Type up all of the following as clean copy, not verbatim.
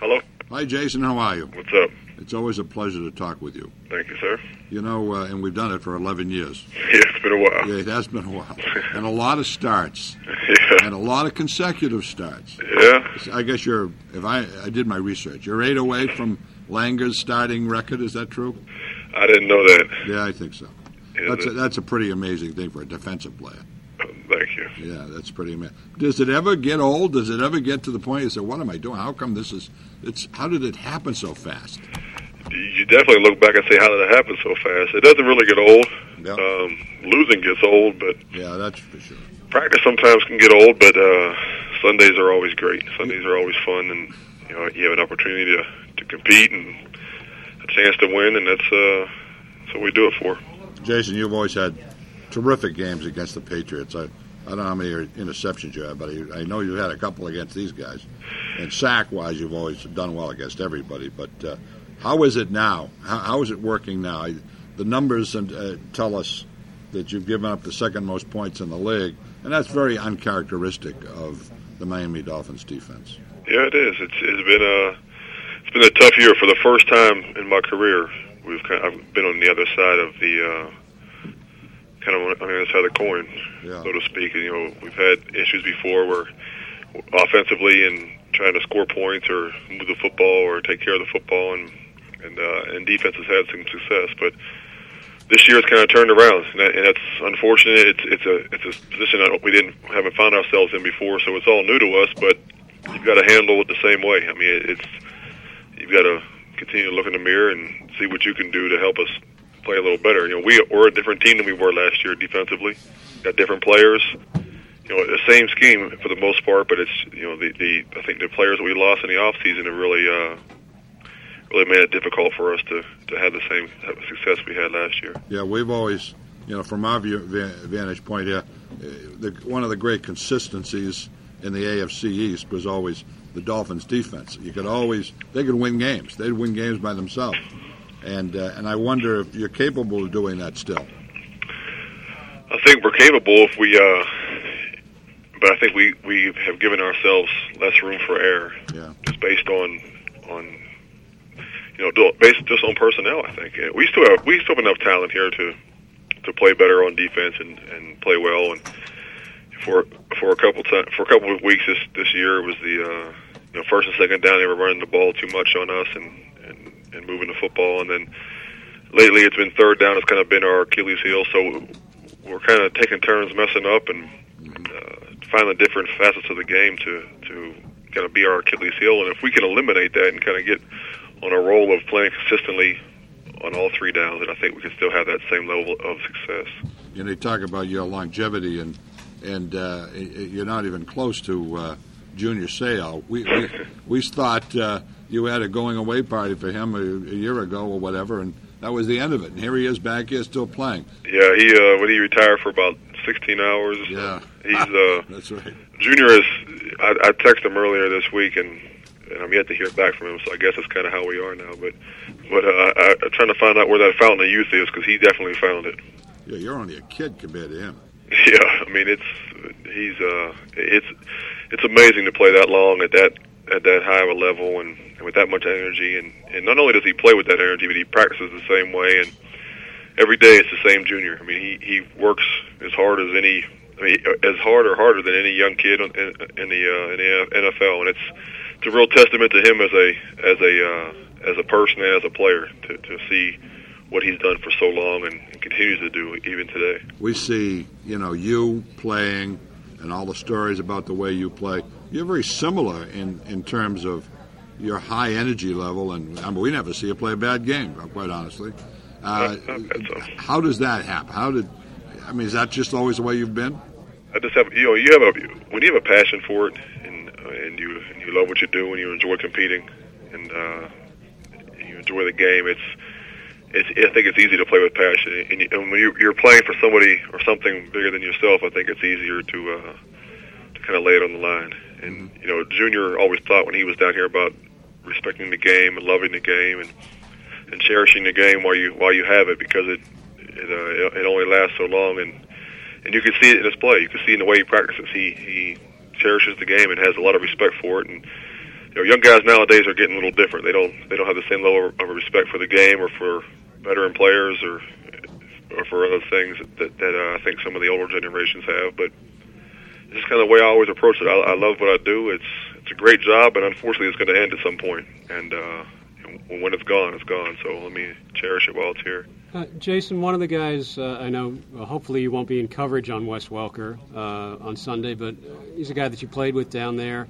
Hello? Hi, Jason. How are you? What's up? It's always a pleasure to talk with you. Thank you, sir. You know, and we've done it for 11 years. Yeah, it's been a while. Yeah, it has been a while. And a lot of starts. Yeah. And a lot of consecutive starts. Yeah. I guess I did my research. You're 8 away from Langer's starting record. Is that true? I didn't know that. Yeah, I think so. That's a pretty amazing thing for a defensive player. Thank you. Yeah, that's pretty amazing. Does it ever get old? Does it ever get to the point you say, what am I doing? How come how did it happen so fast? You definitely look back and say, how did it happen so fast? It doesn't really get old. Yep. Losing gets old, but yeah, that's for sure. Practice sometimes can get old, but Sundays are always great. Sundays are always fun, and you have an opportunity to compete and a chance to win, and that's what we do it for. Jason, you've always had terrific games against the Patriots. I don't know how many interceptions you have, but I know you had a couple against these guys. And sack-wise, you've always done well against everybody. But how is it now? How is it working now? The numbers tell us that you've given up the second most points in the league, and that's very uncharacteristic of the Miami Dolphins defense. Yeah, it is. It's been a tough year. For the first time in my career, I've been on the other side of the kind of on the other side of the coin, so to speak. We've had issues before where offensively and trying to score points or move the football or take care of the football, and defense has had some success. But this year it's kind of turned around, and that's unfortunate. It's a position that we haven't found ourselves in before, so it's all new to us. But you've got to handle it the same way. I mean, you've got to continue to look in the mirror and see what you can do to help us play a little better. We're a different team than we were last year defensively. Got different players. The same scheme for the most part, but it's I think the players that we lost in the off season have really made it difficult for us to have the same success we had last year. Yeah, we've always, from our vantage point here, one of the great consistencies in the AFC East was always the Dolphins' defense. They could win games. They'd win games by themselves. And I wonder if you're capable of doing that still. I think we're capable if but I think we have given ourselves less room for error. Yeah. Just based on based just on personnel. I think we still have enough talent here to play better on defense and play well. And for a couple of weeks this year, it was the first and second down, they were running the ball too much on us and moving the football, and then lately it's been third down. It's kind of been our Achilles heel, so we're kind of taking turns messing up and finding different facets of the game to kind of be our Achilles heel. And if we can eliminate that and kind of get on a roll of playing consistently on all three downs, then I think we can still have that same level of success. You talk about your longevity, and you're not even close to Junior Seau. We thought you had a going away party for him a year ago or whatever, and that was the end of it. And here he is back here still playing. Yeah, when he retired for about 16 hours. Yeah, he's that's right. Junior is. I texted him earlier this week, and I'm yet to hear back from him. So I guess that's kind of how we are now. But I'm trying to find out where that fountain of youth is, because he definitely found it. Yeah, you're only a kid compared to him. Yeah, I mean it's amazing to play that long at that high of a level and with that much energy, and not only does he play with that energy, but he practices the same way, and every day it's the same Junior. I mean he works as hard as as hard or harder than any young kid in the NFL, and it's a real testament to him as a person and as a player to see what he's done for so long and continues to do even today. We see, you playing and all the stories about the way you play. You're very similar in terms of your high energy level, and we never see you play a bad game, quite honestly. How does that happen? Is that just always the way you've been? I just have, when you have a passion for it, and you love what you do, and you enjoy competing, and you enjoy the game, I think it's easy to play with passion, and when you're playing for somebody or something bigger than yourself, I think it's easier to kind of lay it on the line. And Junior always thought when he was down here about respecting the game and loving the game and cherishing the game while you have it, because it only lasts so long, and you can see it in his play. You can see in the way he practices. He cherishes the game and has a lot of respect for it, and young guys nowadays are getting a little different. They don't have the same level of respect for the game or for veteran players or for other things that I think some of the older generations have. But it's just kind of the way I always approach it. I love what I do. It's a great job, and unfortunately, it's going to end at some point. And when it's gone, it's gone. So let me cherish it while it's here. Jason, one of the guys I know, hopefully you won't be in coverage on Wes Welker on Sunday, but he's a guy that you played with down there.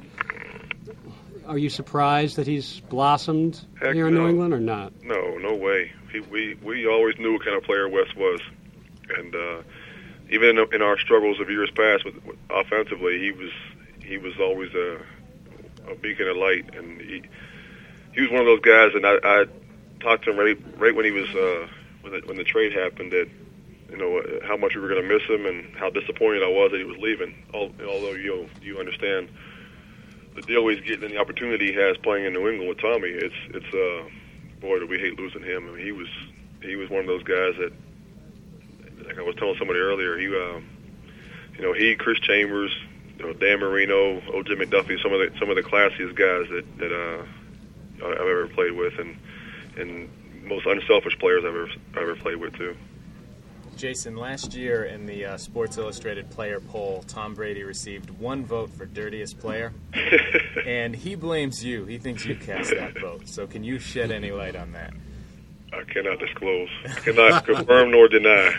Are you surprised that he's blossomed here in New England or not? No way. We always knew what kind of player Wes was. And even in our struggles of years past with offensively, he was always a beacon of light. And he was one of those guys, and I talked to him right when he was when the trade happened, that how much we were going to miss him and how disappointed I was that he was leaving. Although you understand the deal he's getting and the opportunity he has playing in New England with Tommy, it's boy, do we hate losing him. I mean, he was one of those guys that, like I was telling somebody earlier, he, Chris Chambers, Dan Marino, O.J. McDuffie, some of the classiest guys that I've ever played with, and most unselfish players I've ever played with too. Jason, last year in the Sports Illustrated player poll, Tom Brady received 1 vote for dirtiest player, and he blames you. He thinks you cast that vote. So can you shed any light on that? I cannot disclose. Cannot confirm nor deny.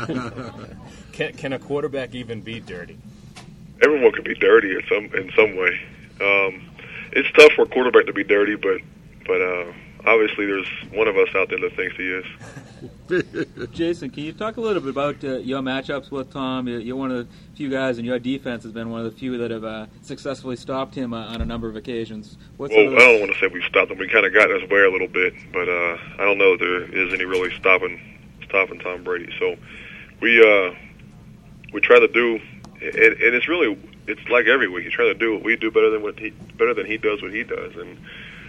Can a quarterback even be dirty? Everyone can be dirty in some way. It's tough for a quarterback to be dirty, but obviously there's one of us out there that thinks he is. Jason, can you talk a little bit about your matchups with Tom? You're one of the few guys, and your defense has been one of the few that have successfly stopped him on a number of occasions. I don't want to say we've stopped him. We kind of got in his way a little bit, but I don't know if there is any really stopping Tom Brady. So we try to do, and it's like every week. You try to do what we do better than he does what he does, and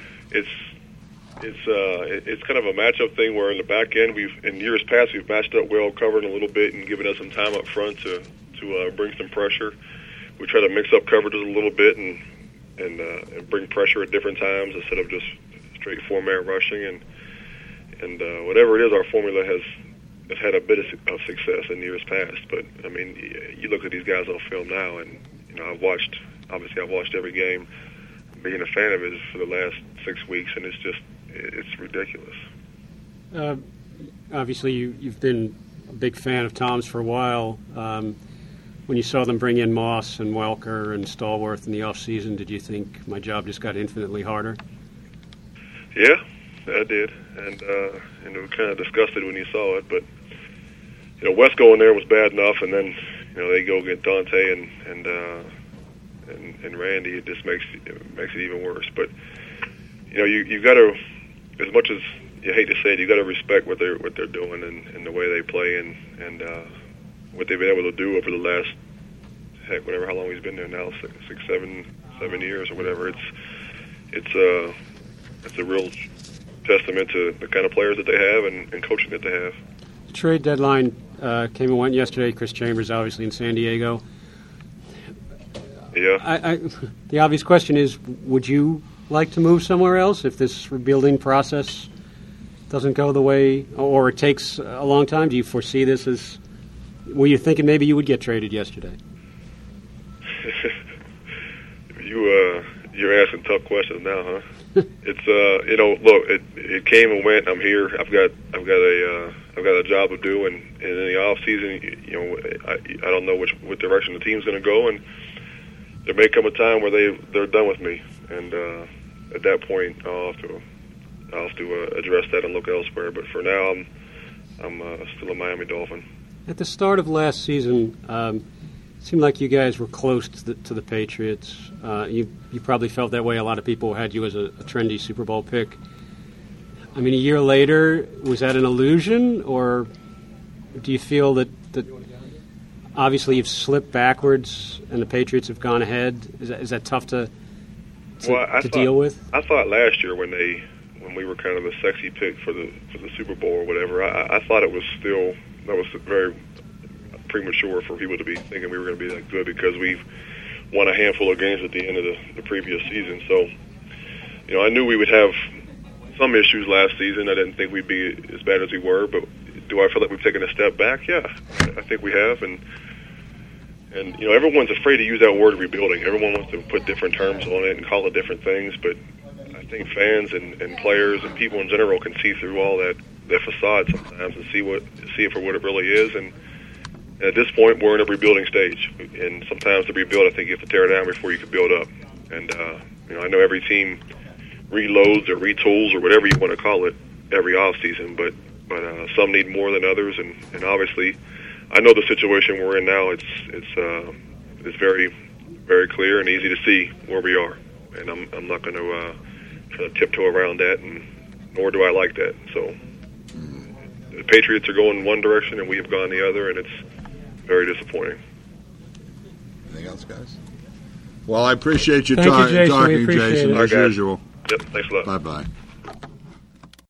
it's kind of a matchup thing where in the back end in years past we've matched up well, covering a little bit and giving us some time up front to bring some pressure. We try to mix up coverages a little bit and bring pressure at different times instead of just straight 4-man rushing and whatever it is, our formula has had a bit of success in years past. But I mean, you look at these guys on film now, and I've watched every game, being a fan of his for the last 6 weeks, and it's ridiculous. Obviously, you've been a big fan of Tom's for a while. When you saw them bring in Moss and Welker and Stallworth in the offseason, did you think my job just got infinitely harder? Yeah, I did, and we kind of discussed it when you saw it. But West going there was bad enough, and then they go get Dante and Randy. It just makes it even worse. But you got to, as much as you hate to say it, you got to respect what they're doing and the way they play and what they've been able to do over the last how long he's been there now, 7 years or whatever. It's a real testament to the kind of players that they have and coaching that they have. The trade deadline came and went yesterday. Chris Chambers obviously in San Diego. Yeah. The obvious question is, would you like to move somewhere else if this rebuilding process doesn't go the way, or it takes a long time? Do you foresee this as, were you thinking maybe you would get traded yesterday? You're asking tough questions now, huh? It's look, it came and went. I'm here. I've got a job to do, and in the off season, I don't know what direction the team's going to go, and there may come a time where they're done with me, and at that point, I'll have to address that and look elsewhere. But for now, I'm still a Miami Dolphin. At the start of last season, it seemed like you guys were close to the Patriots. You probably felt that way. A lot of people had you as a trendy Super Bowl pick. I mean, a year later, was that an illusion, or do you feel that obviously you've slipped backwards and the Patriots have gone ahead? Is that tough to deal with? I thought last year when we were kind of the sexy pick for the Super Bowl or whatever, I thought it was still, that was very premature for people to be thinking we were going to be that good because we've won a handful of games at the end of the previous season. So I knew we would have some issues last season. I didn't think we'd be as bad as we were, but do I feel like we've taken a step back? Yeah, I think we have, and everyone's afraid to use that word rebuilding. Everyone wants to put different terms on it and call it different things, but I think fans and players and people in general can see through all that facade sometimes and see it for what it really is. And at this point, we're in a rebuilding stage, and sometimes to rebuild, I think you have to tear it down before you can build up. And I know every team reloads or retools or whatever you want to call it every off season, but some need more than others, and obviously, I know the situation we're in now. It's very, very clear and easy to see where we are, and I'm not going to try to tiptoe around that, and nor do I like that. So the Patriots are going one direction, and we have gone the other, and it's very disappointing. Anything else, guys? Well, I appreciate you Thank you, Jason. talking, Jason, as usual. Yep, thanks a lot. Bye-bye.